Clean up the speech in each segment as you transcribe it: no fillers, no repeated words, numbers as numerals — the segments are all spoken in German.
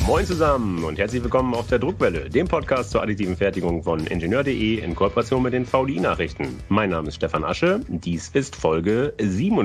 Moin zusammen und herzlich willkommen auf der Druckwelle, dem Podcast zur additiven Fertigung von Ingenieur.de in Kooperation mit den VDI-Nachrichten. Mein Name ist Stefan Asche, dies ist Folge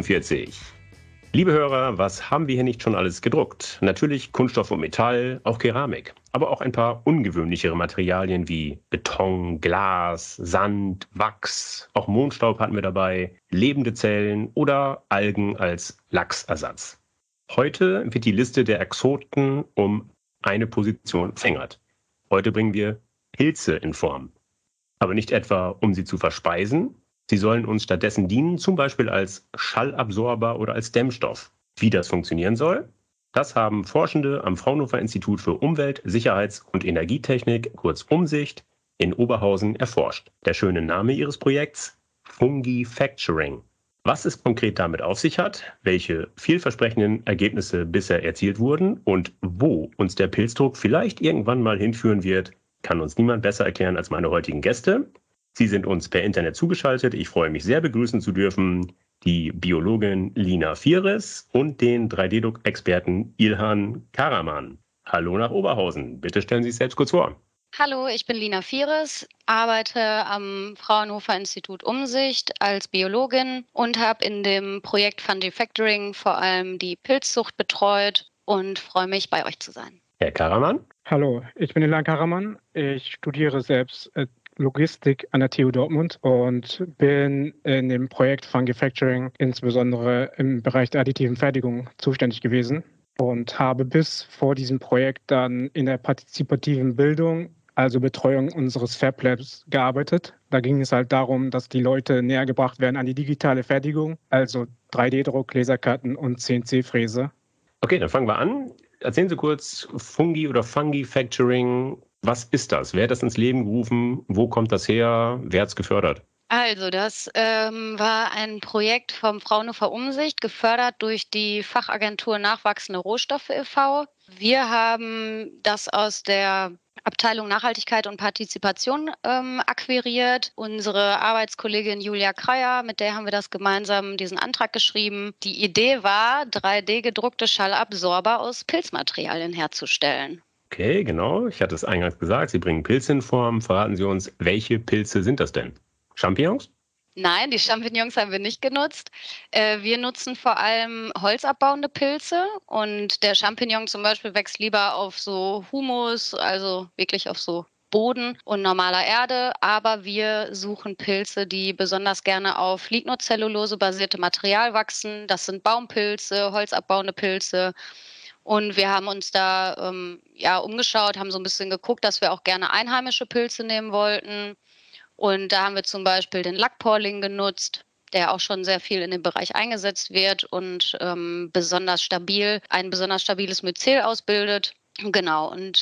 47. Liebe Hörer, was haben wir hier nicht schon alles gedruckt? Natürlich Kunststoff und Metall, auch Keramik, aber auch ein paar ungewöhnlichere Materialien wie Beton, Glas, Sand, Wachs, auch Mondstaub hatten wir dabei, lebende Zellen oder Algen als Lachsersatz. Heute wird die Liste der Exoten um eine Position verlängert. Heute bringen wir Pilze in Form. Aber nicht etwa, um sie zu verspeisen. Sie sollen uns stattdessen dienen, zum Beispiel als Schallabsorber oder als Dämmstoff. Wie das funktionieren soll, das haben Forschende am Fraunhofer Institut für Umwelt-, Sicherheits- und Energietechnik, kurz Umsicht, in Oberhausen erforscht. Der schöne Name ihres Projekts? Fungifacturing. Was es konkret damit auf sich hat, welche vielversprechenden Ergebnisse bisher erzielt wurden und wo uns der Pilzdruck vielleicht irgendwann mal hinführen wird, kann uns niemand besser erklären als meine heutigen Gäste. Sie sind uns per Internet zugeschaltet. Ich freue mich sehr, begrüßen zu dürfen die Biologin Lina Fieres und den 3D-Druck-Experten Ilhan Karaman. Hallo nach Oberhausen. Bitte stellen Sie sich selbst kurz vor. Hallo, ich bin Lina Fieres, arbeite am Fraunhofer Institut Umsicht als Biologin und habe in dem Projekt Fungifacturing vor allem die Pilzzucht betreut und freue mich, bei euch zu sein. Herr Karaman? Hallo, ich bin Ilhan Karaman. Ich studiere selbst Logistik an der TU Dortmund und bin in dem Projekt Fungifacturing insbesondere im Bereich der additiven Fertigung zuständig gewesen und habe bis vor diesem Projekt dann in der partizipativen Bildung, also Betreuung unseres Fab Labs, gearbeitet. Da ging es halt darum, dass die Leute näher gebracht werden an die digitale Fertigung, also 3D-Druck, Laserkarten und CNC-Fräse. Okay, dann fangen wir an. Erzählen Sie kurz Fungi oder Fungifacturing. Was ist das? Wer hat das ins Leben gerufen? Wo kommt das her? Wer hat es gefördert? Also das war ein Projekt vom Fraunhofer Umsicht, gefördert durch die Fachagentur Nachwachsende Rohstoffe e.V. Wir haben das aus der Abteilung Nachhaltigkeit und Partizipation akquiriert. Unsere Arbeitskollegin Julia Kreier, mit der haben wir das gemeinsam diesen Antrag geschrieben. Die Idee war, 3D-gedruckte Schallabsorber aus Pilzmaterialien herzustellen. Okay, genau. Ich hatte es eingangs gesagt, Sie bringen Pilze in Form. Verraten Sie uns, welche Pilze sind das denn? Champignons? Nein, die Champignons haben wir nicht genutzt. Wir nutzen vor allem holzabbauende Pilze und der Champignon zum Beispiel wächst lieber auf so Humus, also wirklich auf so Boden und normaler Erde. Aber wir suchen Pilze, die besonders gerne auf Lignocellulose-basierte Material wachsen. Das sind Baumpilze, holzabbauende Pilze. Und wir haben uns da umgeschaut, haben so ein bisschen geguckt, dass wir auch gerne einheimische Pilze nehmen wollten. Und da haben wir zum Beispiel den Lackporling genutzt, der auch schon sehr viel in dem Bereich eingesetzt wird und ein besonders stabiles Myzel ausbildet. Genau, und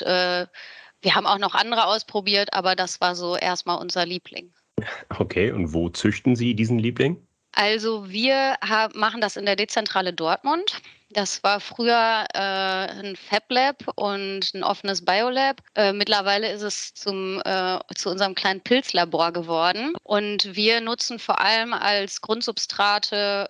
wir haben auch noch andere ausprobiert, aber das war so erstmal unser Liebling. Okay, und wo züchten Sie diesen Liebling? Also wir machen das in der Dezentrale Dortmund. Das war früher ein Fab Lab und ein offenes Biolab. Mittlerweile ist es zu unserem kleinen Pilzlabor geworden. Und wir nutzen vor allem als Grundsubstrate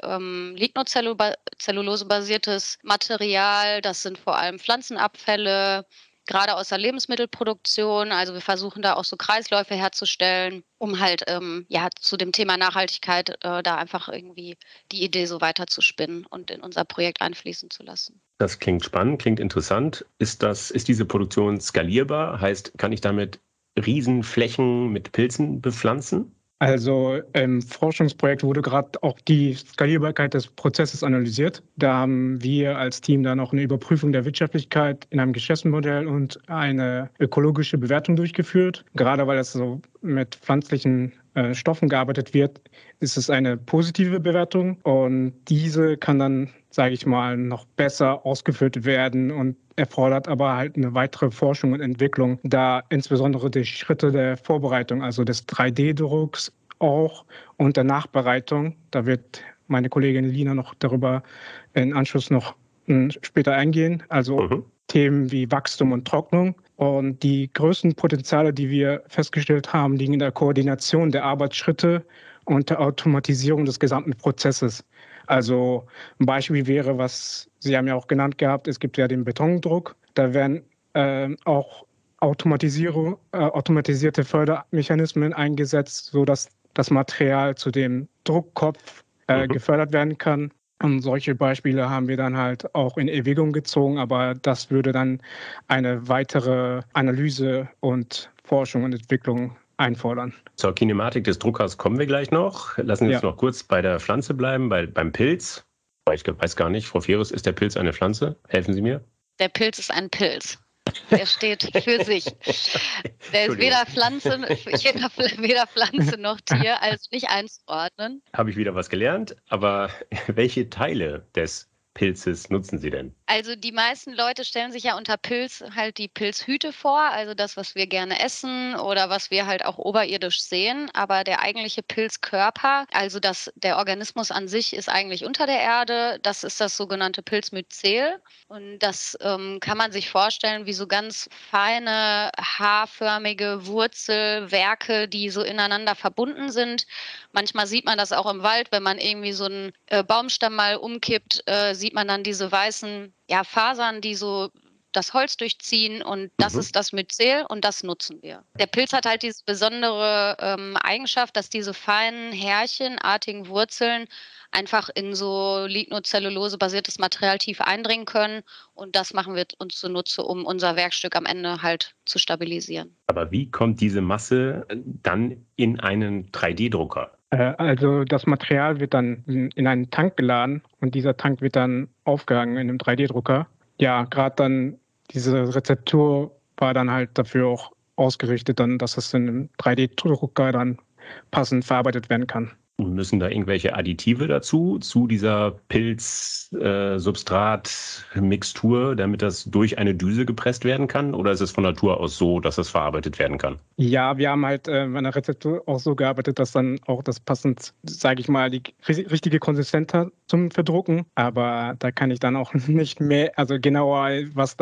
Lignocellulose-basiertes Material. Das sind vor allem Pflanzenabfälle, gerade aus der Lebensmittelproduktion. Also wir versuchen da auch so Kreisläufe herzustellen, um halt zu dem Thema Nachhaltigkeit da einfach irgendwie die Idee so weiter zu spinnen und in unser Projekt einfließen zu lassen. Das klingt spannend, klingt interessant. Ist diese Produktion skalierbar? Heißt, kann ich damit Riesenflächen mit Pilzen bepflanzen? Also im Forschungsprojekt wurde gerade auch die Skalierbarkeit des Prozesses analysiert. Da haben wir als Team dann auch eine Überprüfung der Wirtschaftlichkeit in einem Geschäftsmodell und eine ökologische Bewertung durchgeführt. Gerade weil es so mit pflanzlichen Stoffen gearbeitet wird, ist es eine positive Bewertung und diese kann dann, sage ich mal, noch besser ausgeführt werden und erfordert aber halt eine weitere Forschung und Entwicklung, da insbesondere die Schritte der Vorbereitung, also des 3D-Drucks auch und der Nachbereitung, da wird meine Kollegin Lina noch darüber in Anschluss noch später eingehen, also Themen wie Wachstum und Trocknung. Und die größten Potenziale, die wir festgestellt haben, liegen in der Koordination der Arbeitsschritte und der Automatisierung des gesamten Prozesses. Also ein Beispiel wäre, was Sie haben ja auch genannt gehabt, es gibt ja den Betondruck. Da werden auch automatisierte Fördermechanismen eingesetzt, sodass das Material zu dem Druckkopf gefördert werden kann. Und solche Beispiele haben wir dann halt auch in Erwägung gezogen, aber das würde dann eine weitere Analyse und Forschung und Entwicklung einfordern. Zur Kinematik des Druckers kommen wir gleich noch. Lassen Sie uns noch kurz bei der Pflanze bleiben, beim Pilz. Ich weiß gar nicht, Frau Ferus, ist der Pilz eine Pflanze? Helfen Sie mir. Der Pilz ist ein Pilz. Der steht für sich. Der ist weder Pflanze noch Tier, also nicht einzuordnen. Habe ich wieder was gelernt, aber welche Teile des Pilzes nutzen Sie denn? Also die meisten Leute stellen sich ja unter Pilz halt die Pilzhüte vor, also das, was wir gerne essen oder was wir halt auch oberirdisch sehen. Aber der eigentliche Pilzkörper, also der Organismus an sich ist eigentlich unter der Erde. Das ist das sogenannte Pilzmyzel. Und das kann man sich vorstellen wie so ganz feine, haarförmige Wurzelwerke, die so ineinander verbunden sind. Manchmal sieht man das auch im Wald, wenn man irgendwie so einen Baumstamm mal umkippt, sieht man dann diese weißen Fasern, die so das Holz durchziehen, und das ist das Myzel und das nutzen wir. Der Pilz hat halt diese besondere Eigenschaft, dass diese feinen härchenartigen Wurzeln einfach in so Lignocellulose-basiertes Material tief eindringen können, und das machen wir uns zunutze, um unser Werkstück am Ende halt zu stabilisieren. Aber wie kommt diese Masse dann in einen 3D-Drucker? Also das Material wird dann in einen Tank geladen und dieser Tank wird dann aufgehangen in einem 3D-Drucker. Ja, gerade dann diese Rezeptur war dann halt dafür auch ausgerichtet, dann, dass es in einem 3D-Drucker dann passend verarbeitet werden kann. Müssen da irgendwelche Additive dazu, zu dieser Pilz-Substrat-Mixtur, damit das durch eine Düse gepresst werden kann? Oder ist es von Natur aus so, dass das verarbeitet werden kann? Ja, wir haben halt an der Rezeptur auch so gearbeitet, dass dann auch das passend, sage ich mal, die richtige Konsistenz hat zum Verdrucken. Aber da kann ich dann auch nicht mehr, also genauer, was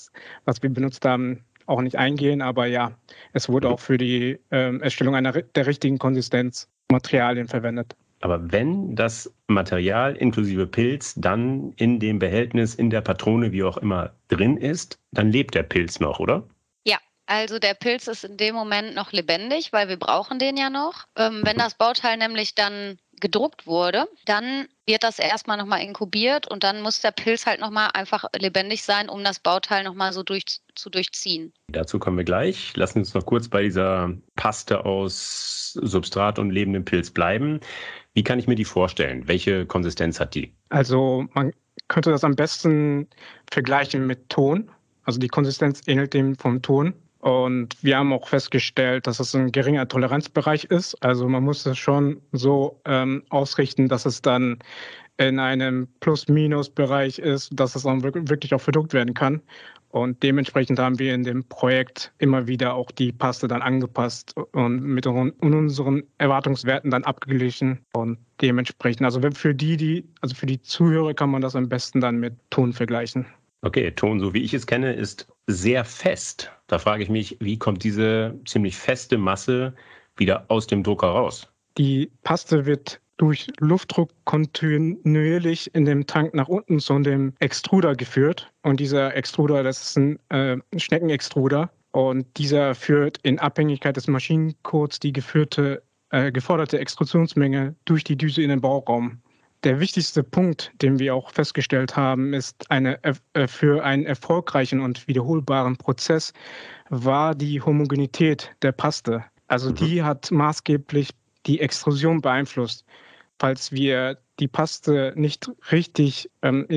wir benutzt haben, auch nicht eingehen. Aber ja, es wurde auch für die Erstellung der richtigen Konsistenz Materialien verwendet. Aber wenn das Material inklusive Pilz dann in dem Behältnis, in der Patrone, wie auch immer, drin ist, dann lebt der Pilz noch, oder? Ja, also der Pilz ist in dem Moment noch lebendig, weil wir brauchen den ja noch. Wenn das Bauteil nämlich dann gedruckt wurde, dann wird das erstmal nochmal inkubiert und dann muss der Pilz halt nochmal einfach lebendig sein, um das Bauteil nochmal so zu durchziehen. Dazu kommen wir gleich. Lassen Sie uns noch kurz bei dieser Paste aus Substrat und lebendem Pilz bleiben. Wie kann ich mir die vorstellen? Welche Konsistenz hat die? Also man könnte das am besten vergleichen mit Ton. Also die Konsistenz ähnelt dem vom Ton. Und wir haben auch festgestellt, dass es ein geringer Toleranzbereich ist. Also man muss es schon so ausrichten, dass es dann in einem Plus-Minus-Bereich ist, dass es dann wirklich auch verdruckt werden kann. Und dementsprechend haben wir in dem Projekt immer wieder auch die Paste dann angepasst und mit unseren Erwartungswerten dann abgeglichen. Und dementsprechend, also für die Zuhörer kann man das am besten dann mit Ton vergleichen. Okay, Ton, so wie ich es kenne, ist sehr fest. Da frage ich mich, wie kommt diese ziemlich feste Masse wieder aus dem Drucker raus? Die Paste wird durch Luftdruck kontinuierlich in dem Tank nach unten zu dem Extruder geführt. Und dieser Extruder, das ist ein Schneckenextruder. Und dieser führt in Abhängigkeit des Maschinencodes die geforderte Extrusionsmenge durch die Düse in den Bauraum. Der wichtigste Punkt, den wir auch festgestellt haben, ist für einen erfolgreichen und wiederholbaren Prozess war die Homogenität der Paste. Also die hat maßgeblich die Extrusion beeinflusst. Falls wir die Paste nicht richtig,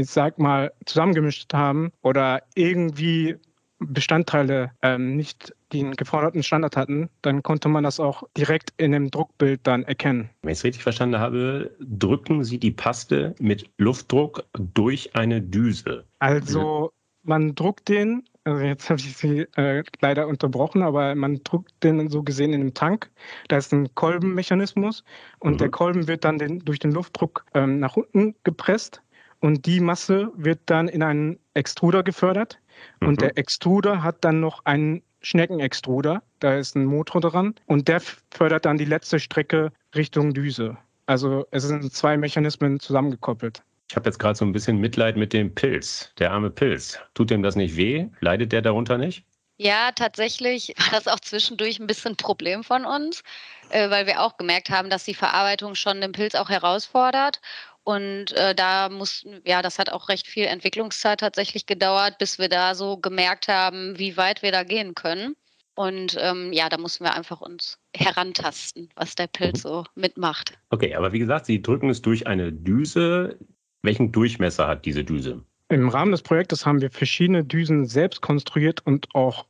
zusammengemischt haben oder irgendwie Bestandteile nicht den geforderten Standard hatten, dann konnte man das auch direkt in dem Druckbild dann erkennen. Wenn ich es richtig verstanden habe, drücken Sie die Paste mit Luftdruck durch eine Düse. Also man druckt den, also jetzt habe ich Sie leider unterbrochen, aber man druckt den so gesehen in einem Tank. Da ist ein Kolbenmechanismus und der Kolben wird dann durch den Luftdruck nach unten gepresst und die Masse wird dann in einen Extruder gefördert. Und der Extruder hat dann noch einen Schneckenextruder, da ist ein Motor dran und der fördert dann die letzte Strecke Richtung Düse. Also es sind zwei Mechanismen zusammengekoppelt. Ich habe jetzt gerade so ein bisschen Mitleid mit dem Pilz, der arme Pilz. Tut dem das nicht weh? Leidet der darunter nicht? Ja, tatsächlich war das auch zwischendurch ein bisschen 'n Problem von uns, weil wir auch gemerkt haben, dass die Verarbeitung schon den Pilz auch herausfordert. Und, da mussten ja, das hat auch recht viel Entwicklungszeit tatsächlich gedauert, bis wir da so gemerkt haben, wie weit wir da gehen können. Und, ja, da mussten wir einfach uns herantasten, was der Pilz Mhm. so mitmacht. Okay, aber wie gesagt, Sie drücken es durch eine Düse. Welchen Durchmesser hat diese Düse? Im Rahmen des Projektes haben wir verschiedene Düsen selbst konstruiert und auch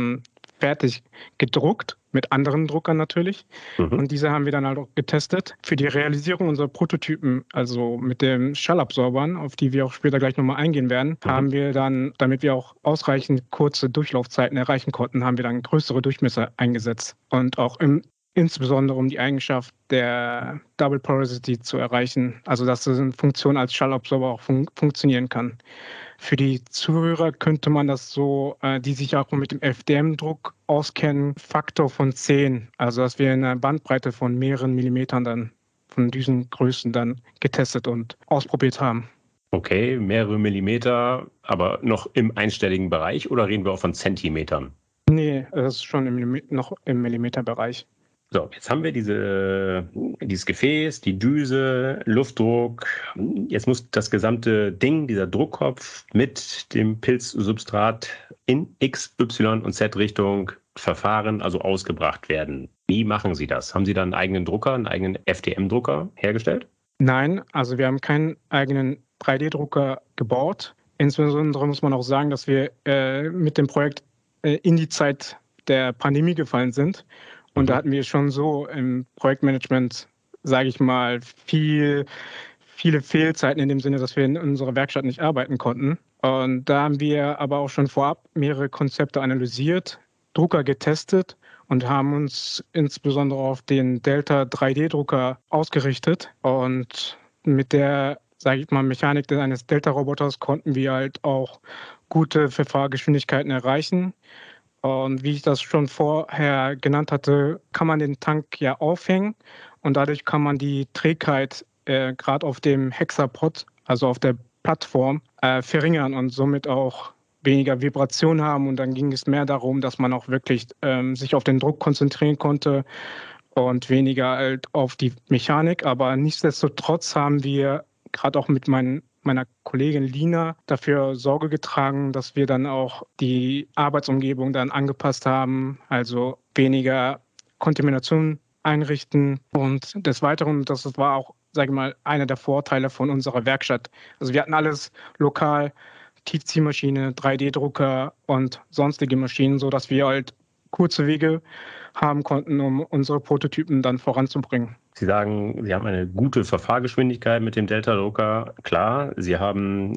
fertig gedruckt, mit anderen Druckern natürlich. Mhm. Und diese haben wir dann halt auch getestet. Für die Realisierung unserer Prototypen, also mit den Schallabsorbern, auf die wir auch später gleich nochmal eingehen werden, Mhm. haben wir dann, damit wir auch ausreichend kurze Durchlaufzeiten erreichen konnten, haben wir dann größere Durchmesser eingesetzt. Und auch insbesondere um die Eigenschaft der Double Porosity zu erreichen, also dass diese Funktion als Schallabsorber auch funktionieren kann. Für die Zuhörer könnte man das so, die sich auch mit dem FDM-Druck auskennen, Faktor von 10. Also dass wir in einer Bandbreite von mehreren Millimetern dann von Düsengrößen dann getestet und ausprobiert haben. Okay, mehrere Millimeter, aber noch im einstelligen Bereich oder reden wir auch von Zentimetern? Nee, das ist schon noch im Millimeterbereich. So, jetzt haben wir dieses Gefäß, die Düse, Luftdruck. Jetzt muss das gesamte Ding, dieser Druckkopf mit dem Pilzsubstrat in X, Y und Z-Richtung verfahren, also ausgebracht werden. Wie machen Sie das? Haben Sie da einen eigenen Drucker, einen eigenen FDM-Drucker hergestellt? Nein, also wir haben keinen eigenen 3D-Drucker gebaut. Insbesondere muss man auch sagen, dass wir mit dem Projekt in die Zeit der Pandemie gefallen sind. Und da hatten wir schon so im Projektmanagement, sage ich mal, viele Fehlzeiten in dem Sinne, dass wir in unserer Werkstatt nicht arbeiten konnten. Und da haben wir aber auch schon vorab mehrere Konzepte analysiert, Drucker getestet und haben uns insbesondere auf den Delta 3D-Drucker ausgerichtet. Und mit der, sage ich mal, Mechanik eines Delta-Roboters konnten wir halt auch gute Verfahrgeschwindigkeiten erreichen. Und wie ich das schon vorher genannt hatte, kann man den Tank ja aufhängen und dadurch kann man die Trägheit gerade auf dem Hexapod, also auf der Plattform, verringern und somit auch weniger Vibration haben. Und dann ging es mehr darum, dass man auch wirklich sich auf den Druck konzentrieren konnte und weniger halt auf die Mechanik. Aber nichtsdestotrotz haben wir gerade auch mit meiner Kollegin Lina dafür Sorge getragen, dass wir dann auch die Arbeitsumgebung dann angepasst haben, also weniger Kontamination einrichten. Und des Weiteren, das war auch, sage ich mal, einer der Vorteile von unserer Werkstatt. Also wir hatten alles lokal, Tiefziehmaschine, 3D-Drucker und sonstige Maschinen, sodass wir halt kurze Wege haben konnten, um unsere Prototypen dann voranzubringen. Sie sagen, Sie haben eine gute Verfahrgeschwindigkeit mit dem Delta-Drucker. Klar, Sie haben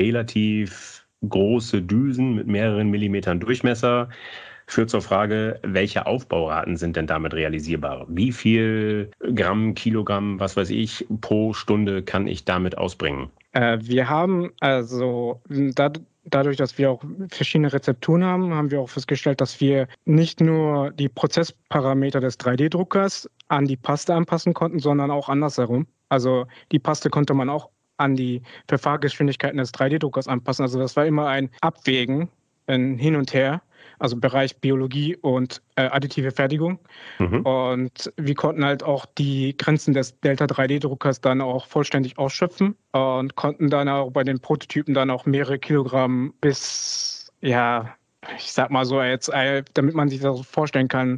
relativ große Düsen mit mehreren Millimetern Durchmesser. Führt zur Frage, welche Aufbauraten sind denn damit realisierbar? Wie viel Gramm, Kilogramm, was weiß ich, pro Stunde kann ich damit ausbringen? Wir haben also dadurch, dass wir auch verschiedene Rezepturen haben, haben wir auch festgestellt, dass wir nicht nur die Prozessparameter des 3D-Druckers an die Paste anpassen konnten, sondern auch andersherum. Also die Paste konnte man auch an die Verfahrgeschwindigkeiten des 3D-Druckers anpassen. Also das war immer ein Abwägen, ein Hin und Her, also Bereich Biologie und additive Fertigung. Mhm. Und wir konnten halt auch die Grenzen des Delta 3D-Druckers dann auch vollständig ausschöpfen und konnten dann auch bei den Prototypen dann auch mehrere Kilogramm bis, ja, ich sag mal so jetzt, damit man sich das so vorstellen kann,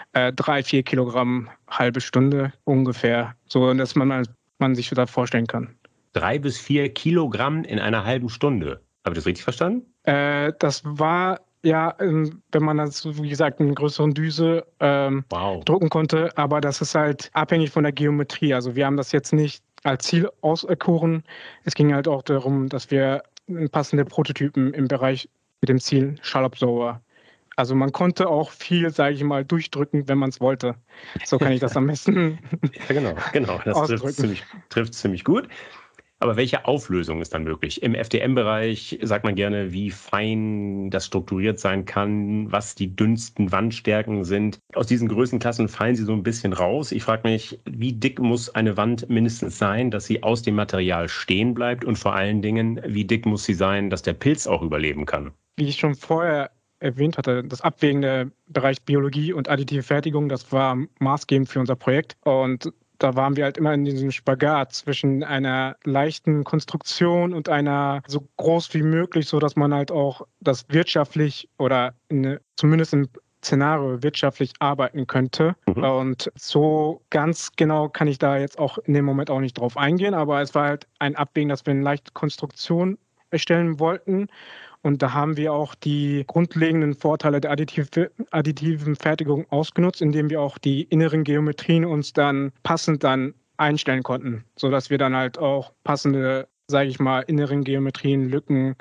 3-4 Kilogramm halbe Stunde ungefähr, so dass man sich das vorstellen kann. 3 bis 4 Kilogramm in einer halben Stunde. Habe ich das richtig verstanden? Das war ja, wenn man das, wie gesagt, in einer größeren Düse Wow. drucken konnte, aber das ist halt abhängig von der Geometrie. Also wir haben das jetzt nicht als Ziel auserkoren. Es ging halt auch darum, dass wir passende Prototypen im Bereich mit dem Ziel Schallabsorber. Also man konnte auch viel, sage ich mal, durchdrücken, wenn man es wollte. So kann ich das am besten Ja, genau. Das ausdrücken. trifft ziemlich gut. Aber welche Auflösung ist dann möglich? Im FDM-Bereich sagt man gerne, wie fein das strukturiert sein kann, was die dünnsten Wandstärken sind. Aus diesen Größenklassen fallen sie so ein bisschen raus. Ich frage mich, wie dick muss eine Wand mindestens sein, dass sie aus dem Material stehen bleibt? Und vor allen Dingen, wie dick muss sie sein, dass der Pilz auch überleben kann? Wie ich schon vorher erwähnt hatte, das abwägende Bereich Biologie und additive Fertigung, das war maßgebend für unser Projekt. Und da waren wir halt immer in diesem Spagat zwischen einer leichten Konstruktion und einer so groß wie möglich, sodass man halt auch das wirtschaftlich oder zumindest im Szenario wirtschaftlich arbeiten könnte. Und so ganz genau kann ich da jetzt auch in dem Moment auch nicht drauf eingehen, aber es war halt ein Abwägen, dass wir eine leichte Konstruktion erstellen wollten. Und da haben wir auch die grundlegenden Vorteile der additiven Fertigung ausgenutzt, indem wir auch die inneren Geometrien uns dann passend dann einstellen konnten, sodass wir dann halt auch passende, sage ich mal, inneren Geometrien, Lücken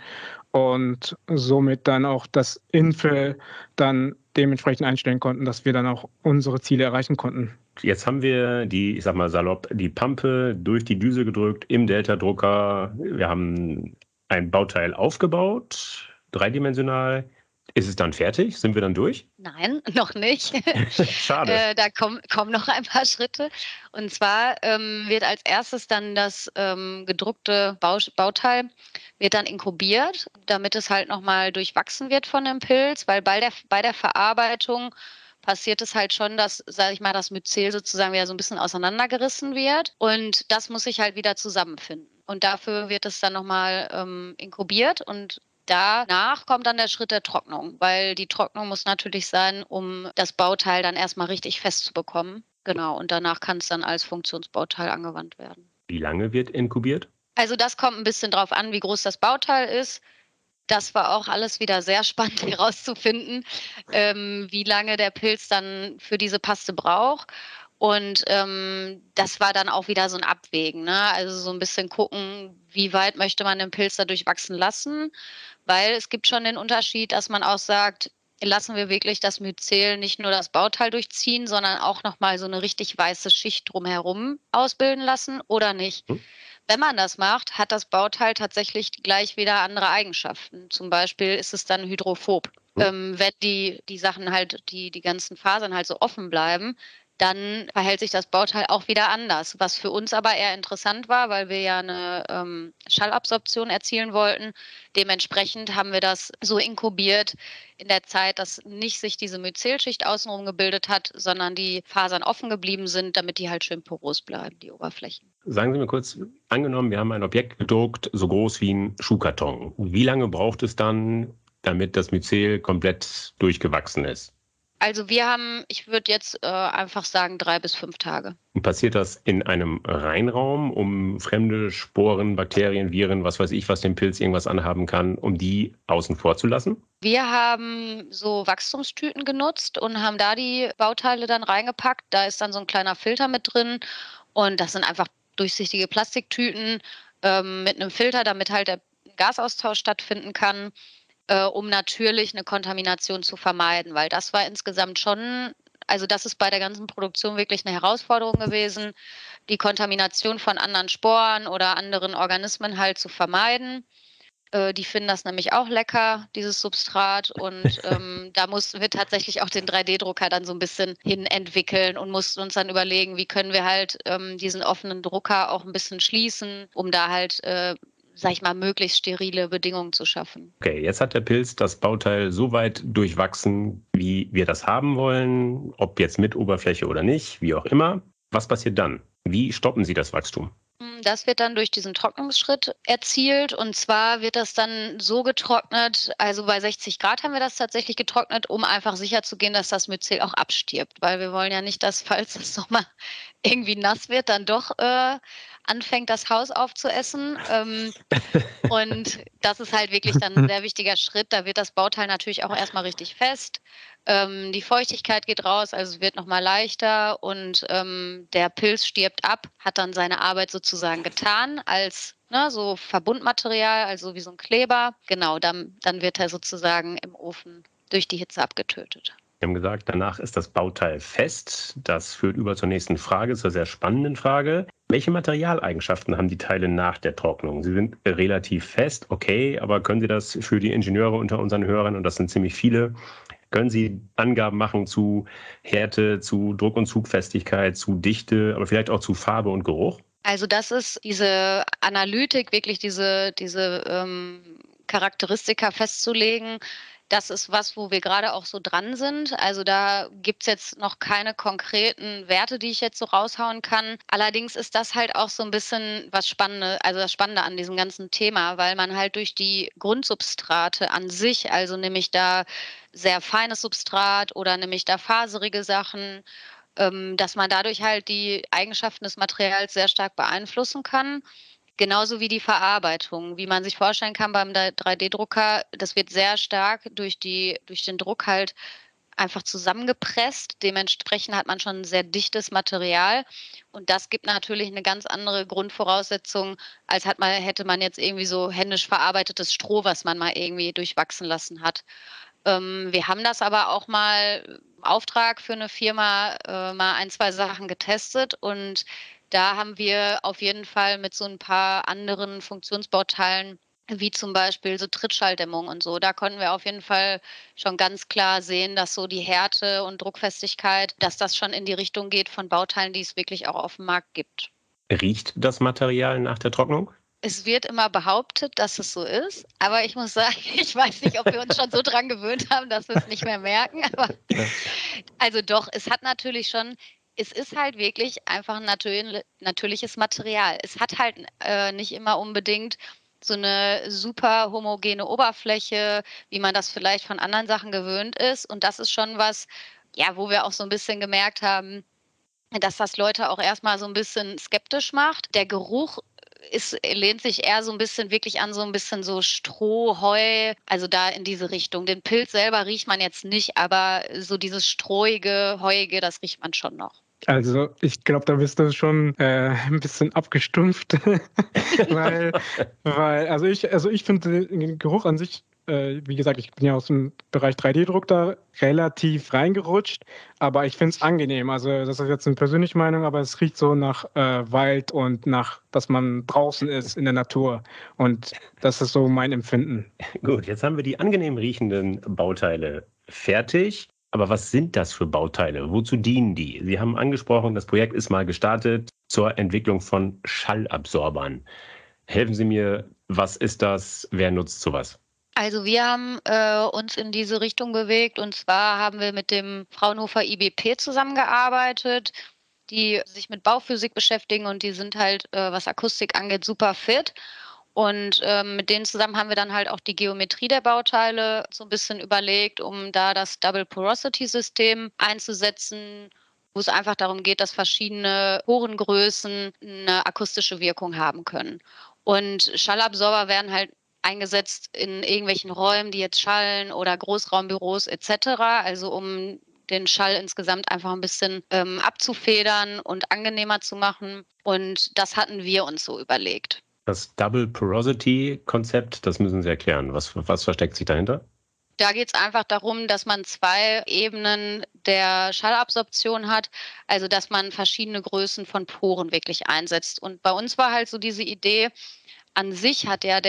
und somit dann auch das Infill dann dementsprechend einstellen konnten, dass wir dann auch unsere Ziele erreichen konnten. Jetzt haben wir die, ich sag mal salopp, die Pampe durch die Düse gedrückt im Delta-Drucker. Wir haben ein Bauteil aufgebaut, dreidimensional. Ist es dann fertig? Sind wir dann durch? Nein, noch nicht. Schade. Da kommen noch ein paar Schritte. Und zwar wird als erstes dann das gedruckte Bauteil wird dann inkubiert, damit es halt nochmal durchwachsen wird von dem Pilz, weil bei der Verarbeitung passiert es halt schon, dass, sage ich mal, das Myzel sozusagen wieder so ein bisschen auseinandergerissen wird. Und das muss sich halt wieder zusammenfinden. Und dafür wird es dann nochmal inkubiert und danach kommt dann der Schritt der Trocknung, weil die Trocknung muss natürlich sein, um das Bauteil dann erstmal richtig festzubekommen. Genau, und danach kann es dann als Funktionsbauteil angewandt werden. Wie lange wird inkubiert? Also das kommt ein bisschen drauf an, wie groß das Bauteil ist. Das war auch alles wieder sehr spannend herauszufinden, wie lange der Pilz dann für diese Paste braucht. Und das war dann auch wieder so ein Abwägen, ne? Also so ein bisschen gucken, wie weit möchte man den Pilz da durchwachsen lassen. Weil es gibt schon den Unterschied, dass man auch sagt, lassen wir wirklich das Myzel nicht nur das Bauteil durchziehen, sondern auch nochmal so eine richtig weiße Schicht drumherum ausbilden lassen oder nicht. Wenn man das macht, hat das Bauteil tatsächlich gleich wieder andere Eigenschaften. Zum Beispiel ist es dann hydrophob. Wenn die Sachen halt, die ganzen Fasern halt so offen bleiben, dann verhält sich das Bauteil auch wieder anders. Was für uns aber eher interessant war, weil wir ja eine Schallabsorption erzielen wollten. Dementsprechend haben wir das so inkubiert in der Zeit, dass nicht sich diese Myzelschicht außenrum gebildet hat, sondern die Fasern offen geblieben sind, damit die halt schön porös bleiben, die Oberflächen. Sagen Sie mir kurz, angenommen, wir haben ein Objekt gedruckt, so groß wie ein Schuhkarton. Wie lange braucht es dann, damit das Myzel komplett durchgewachsen ist? Also wir haben, ich würde jetzt einfach sagen, 3 bis 5 Tage. Und passiert das in einem Reinraum, um fremde Sporen, Bakterien, Viren, was weiß ich, was dem Pilz irgendwas anhaben kann, um die außen vor zu lassen? Wir haben so Wachstumstüten genutzt und haben da die Bauteile dann reingepackt. Da ist dann so ein kleiner Filter mit drin und das sind einfach durchsichtige Plastiktüten mit einem Filter, damit halt der Gasaustausch stattfinden kann, um natürlich eine Kontamination zu vermeiden, weil das war insgesamt schon, also das ist bei der ganzen Produktion wirklich eine Herausforderung gewesen, die Kontamination von anderen Sporen oder anderen Organismen halt zu vermeiden. Die finden das nämlich auch lecker, dieses Substrat. Und da mussten wir tatsächlich auch den 3D-Drucker dann so ein bisschen hin entwickeln und mussten uns dann überlegen, wie können wir halt diesen offenen Drucker auch ein bisschen schließen, um da halt sag ich mal, möglichst sterile Bedingungen zu schaffen. Okay, jetzt hat der Pilz das Bauteil so weit durchwachsen, wie wir das haben wollen, ob jetzt mit Oberfläche oder nicht, wie auch immer. Was passiert dann? Wie stoppen Sie das Wachstum? Das wird dann durch diesen Trocknungsschritt erzielt und zwar wird das dann so getrocknet, also bei 60 Grad haben wir das tatsächlich getrocknet, um einfach sicherzugehen, dass das Myzel auch abstirbt, weil wir wollen ja nicht, dass, falls das nochmal irgendwie nass wird, dann doch anfängt, das Haus aufzuessen. Und das ist halt wirklich dann ein sehr wichtiger Schritt. Da wird das Bauteil natürlich auch erstmal richtig fest. Die Feuchtigkeit geht raus, also es wird nochmal leichter und der Pilz stirbt ab, hat dann seine Arbeit sozusagen getan als so Verbundmaterial, also wie so ein Kleber. Genau, dann wird er sozusagen im Ofen durch die Hitze abgetötet. Wir haben gesagt, danach ist das Bauteil fest. Das führt über zur nächsten Frage, zur sehr spannenden Frage. Welche Materialeigenschaften haben die Teile nach der Trocknung? Sie sind relativ fest, okay, aber können Sie das für die Ingenieure unter unseren Hörern, und das sind ziemlich viele, können Sie Angaben machen zu Härte, zu Druck- und Zugfestigkeit, zu Dichte, aber vielleicht auch zu Farbe und Geruch? Also das ist diese Analytik, wirklich diese Charakteristika festzulegen. Das ist was, wo wir gerade auch so dran sind. Also da gibt's jetzt noch keine konkreten Werte, die ich jetzt so raushauen kann. Allerdings ist das halt auch so ein bisschen das Spannende an diesem ganzen Thema, weil man halt durch die Grundsubstrate an sich, also nämlich da sehr feines Substrat oder nämlich da faserige Sachen, dass man dadurch halt die Eigenschaften des Materials sehr stark beeinflussen kann. Genauso wie die Verarbeitung. Wie man sich vorstellen kann beim 3D-Drucker, das wird sehr stark durch den Druck halt einfach zusammengepresst. Dementsprechend hat man schon 'n sehr dichtes Material und das gibt natürlich eine ganz andere Grundvoraussetzung, als hätte man jetzt irgendwie so händisch verarbeitetes Stroh, was man mal irgendwie durchwachsen lassen hat. Wir haben das aber auch mal im Auftrag für eine Firma, mal ein 2 Sachen getestet und da haben wir auf jeden Fall mit so ein paar anderen Funktionsbauteilen, wie zum Beispiel so Trittschalldämmung und so, da konnten wir auf jeden Fall schon ganz klar sehen, dass so die Härte und Druckfestigkeit, dass das schon in die Richtung geht von Bauteilen, die es wirklich auch auf dem Markt gibt. Riecht das Material nach der Trocknung? Es wird immer behauptet, dass es so ist, aber ich muss sagen, ich weiß nicht, ob wir uns schon so dran gewöhnt haben, dass wir es nicht mehr merken, aber Ja. also doch, es ist halt wirklich einfach 'n natürliches Material. Es hat halt, nicht immer unbedingt so eine super homogene Oberfläche, wie man das vielleicht von anderen Sachen gewöhnt ist. Und das ist schon was, ja, wo wir auch so ein bisschen gemerkt haben, dass das Leute auch erst mal so ein bisschen skeptisch macht. Der Geruch lehnt sich eher so ein bisschen wirklich an so ein bisschen so Stroh, Heu, also da in diese Richtung. Den Pilz selber riecht man jetzt nicht, aber so dieses Strohige, Heuige, das riecht man schon noch. Also, ich glaube, da bist du schon, 'n bisschen abgestumpft, weil ich finde den Geruch an sich wie gesagt, ich bin ja aus dem Bereich 3D-Druck da relativ reingerutscht, aber ich finde es angenehm. Also, das ist jetzt eine persönliche Meinung, aber es riecht so nach, Wald und nach dass man draußen ist in der Natur und das ist so mein Empfinden. Gut, jetzt haben wir die angenehm riechenden Bauteile fertig. Aber was sind das für Bauteile? Wozu dienen die? Sie haben angesprochen, das Projekt ist mal gestartet zur Entwicklung von Schallabsorbern. Helfen Sie mir, was ist das? Wer nutzt sowas? Also, wir haben, uns in diese Richtung bewegt und zwar haben wir mit dem Fraunhofer IBP zusammengearbeitet, die sich mit Bauphysik beschäftigen und die sind halt, was Akustik angeht, super fit. Und, mit denen zusammen haben wir dann halt auch die Geometrie der Bauteile so ein bisschen überlegt, um da das Double Porosity System einzusetzen, wo es einfach darum geht, dass verschiedene Porengrößen eine akustische Wirkung haben können. Und Schallabsorber werden halt eingesetzt in irgendwelchen Räumen, die jetzt schallen oder Großraumbüros et cetera, also um den Schall insgesamt einfach ein bisschen, abzufedern und angenehmer zu machen. Und das hatten wir uns so überlegt. Das Double Porosity Konzept, das müssen Sie erklären. Was versteckt sich dahinter? Da geht es einfach darum, dass man 2 Ebenen der Schallabsorption hat, also dass man verschiedene Größen von Poren wirklich einsetzt. Und bei uns war halt so diese Idee, an sich hat ja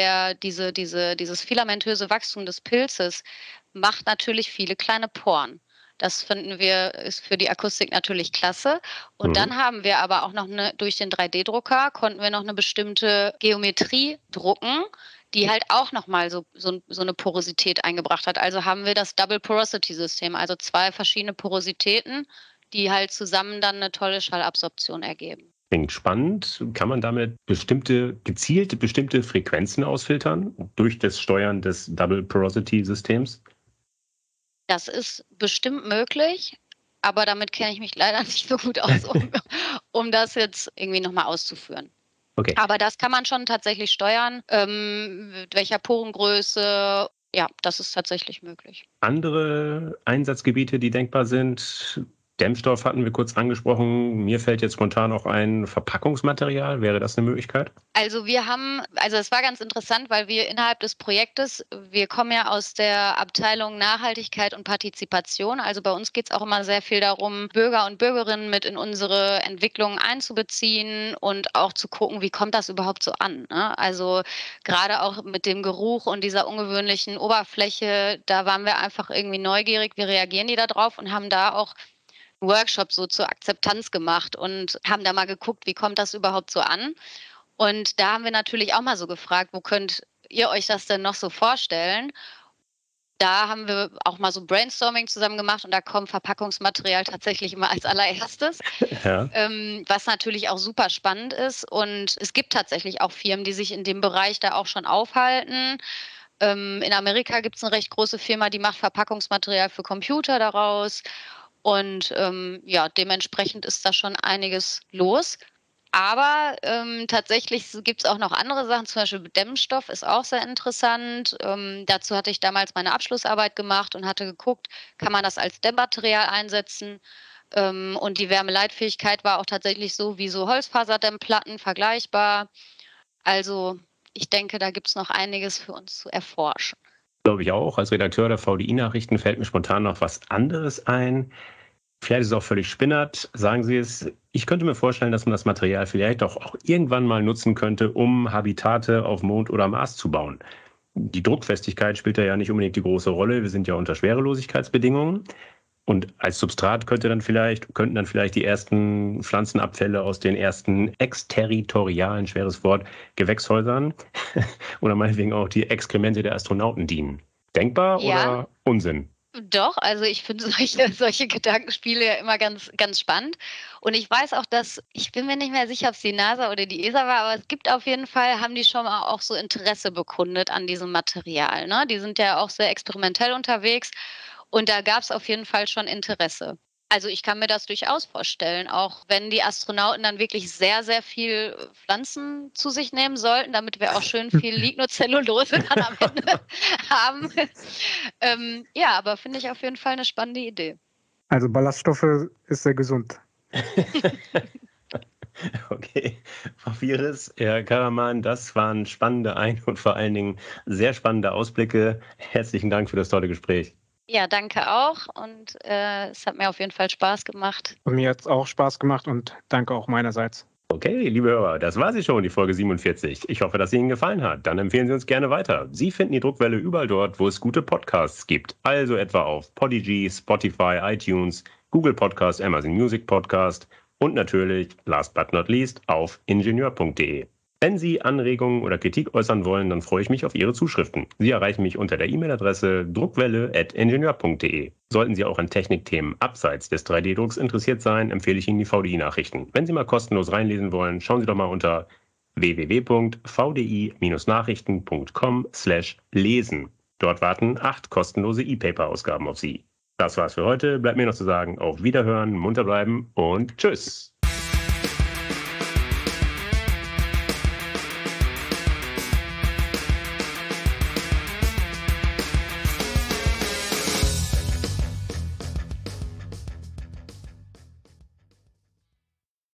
dieses filamentöse Wachstum des Pilzes macht natürlich viele kleine Poren. Das finden wir ist für die Akustik natürlich klasse. Und Mhm. dann haben wir aber auch noch durch den 3D-Drucker konnten wir noch eine bestimmte Geometrie drucken, die halt auch noch mal so 'ne Porosität eingebracht hat. Also haben wir das Double Porosity System, also 2 verschiedene Porositäten, die halt zusammen dann eine tolle Schallabsorption ergeben. Klingt spannend. Kann man damit gezielt bestimmte Frequenzen ausfiltern durch das Steuern des Double Porosity Systems? Das ist bestimmt möglich, aber damit kenne ich mich leider nicht so gut aus, um das jetzt irgendwie noch mal auszuführen. Okay. Aber das kann man schon tatsächlich steuern, mit welcher Porengröße. Ja, das ist tatsächlich möglich. Andere Einsatzgebiete, die denkbar sind, Dämmstoff hatten wir kurz angesprochen. Mir fällt jetzt spontan auch ein Verpackungsmaterial. Wäre das eine Möglichkeit? Also es war ganz interessant, weil wir innerhalb des Projektes, wir kommen ja aus der Abteilung Nachhaltigkeit und Partizipation. Also bei uns geht es auch immer sehr viel darum, Bürger und Bürgerinnen mit in unsere Entwicklung einzubeziehen und auch zu gucken, wie kommt das überhaupt so an, ne? Also gerade auch mit dem Geruch und dieser ungewöhnlichen Oberfläche, da waren wir einfach irgendwie neugierig, wie reagieren die da drauf und haben da auch Workshop so zur Akzeptanz gemacht und haben da mal geguckt, wie kommt das überhaupt so an? Und da haben wir natürlich auch mal so gefragt, wo könnt ihr euch das denn noch so vorstellen? Da haben wir auch mal so Brainstorming zusammen gemacht und da kommt Verpackungsmaterial tatsächlich immer als allererstes, Ja. was natürlich auch super spannend ist. Und es gibt tatsächlich auch Firmen, die sich in dem Bereich da auch schon aufhalten. In Amerika gibt es eine recht große Firma, die macht Verpackungsmaterial für Computer daraus. Und ja, dementsprechend ist da schon einiges los. Aber tatsächlich gibt es auch noch andere Sachen, zum Beispiel Dämmstoff ist auch sehr interessant. Dazu hatte ich damals meine Abschlussarbeit gemacht und hatte geguckt, kann man das als Dämmmaterial einsetzen? Und die Wärmeleitfähigkeit war auch tatsächlich so wie so Holzfaserdämmplatten vergleichbar. Also ich denke, da gibt es noch einiges für uns zu erforschen. Glaube ich auch. Als Redakteur der VDI-Nachrichten fällt mir spontan noch was anderes ein. Vielleicht ist es auch völlig spinnert, sagen Sie es. Ich könnte mir vorstellen, dass man das Material vielleicht auch irgendwann mal nutzen könnte, um Habitate auf Mond oder Mars zu bauen. Die Druckfestigkeit spielt da ja nicht unbedingt die große Rolle. Wir sind ja unter Schwerelosigkeitsbedingungen. Und als Substrat könnten dann vielleicht die ersten Pflanzenabfälle aus den ersten exterritorialen, schweres Wort, Gewächshäusern oder meinetwegen auch die Exkremente der Astronauten dienen. Denkbar Ja. oder Unsinn? Doch, also ich finde solche Gedankenspiele ja immer ganz, ganz spannend. Und ich weiß auch, ich bin mir nicht mehr sicher, ob es die NASA oder die ESA war, aber es gibt auf jeden Fall, haben die schon mal auch so Interesse bekundet an diesem Material, ne? Die sind ja auch sehr experimentell unterwegs und da gab es auf jeden Fall schon Interesse. Also ich kann mir das durchaus vorstellen, auch wenn die Astronauten dann wirklich sehr, sehr viel Pflanzen zu sich nehmen sollten, damit wir auch schön viel Lignocellulose dann am Ende haben. Ja, aber finde ich auf jeden Fall eine spannende Idee. Also Ballaststoffe ist sehr gesund. Okay, Frau Vieres, Herr Karaman, das waren spannende und vor allen Dingen sehr spannende Ausblicke. Herzlichen Dank für das tolle Gespräch. Ja, danke auch und es hat mir auf jeden Fall Spaß gemacht. Und mir hat es auch Spaß gemacht und danke auch meinerseits. Okay, liebe Hörer, das war sie schon, die Folge 47. Ich hoffe, dass sie Ihnen gefallen hat. Dann empfehlen Sie uns gerne weiter. Sie finden die Druckwelle überall dort, wo es gute Podcasts gibt. Also etwa auf Podigy, Spotify, iTunes, Google Podcast, Amazon Music Podcast und natürlich, last but not least, auf ingenieur.de. Wenn Sie Anregungen oder Kritik äußern wollen, dann freue ich mich auf Ihre Zuschriften. Sie erreichen mich unter der E-Mail-Adresse druckwelle@ingenieur.de. Sollten Sie auch an Technikthemen abseits des 3D-Drucks interessiert sein, empfehle ich Ihnen die VDI-Nachrichten. Wenn Sie mal kostenlos reinlesen wollen, schauen Sie doch mal unter www.vdi-nachrichten.com/lesen. Dort warten 8 kostenlose E-Paper-Ausgaben auf Sie. Das war's für heute. Bleibt mir noch zu sagen, auf Wiederhören, munter bleiben und tschüss.